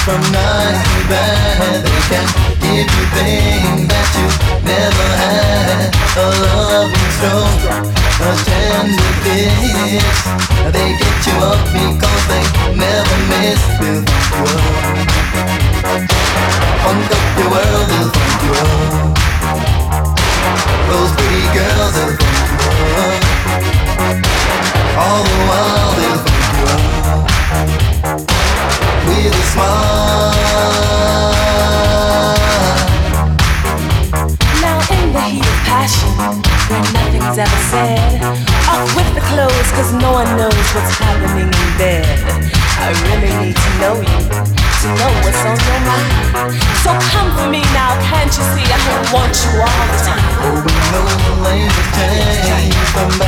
from nice to bad. They can give you things that you never had. A loving stroke, a tender kiss. They get you up because they never miss. They'll funk you up. Funk up your world, they'll funk you up. Those pretty girls, they'll funk you up. All the while they'll funk you up with a smile. Now in the heat of passion, when nothing's ever said, off with the clothes, cause no one knows what's happening in bed. I really need to know you, to know what's on your mind. So come for me now, can't you see I want you all the time. Oh, we know the language change from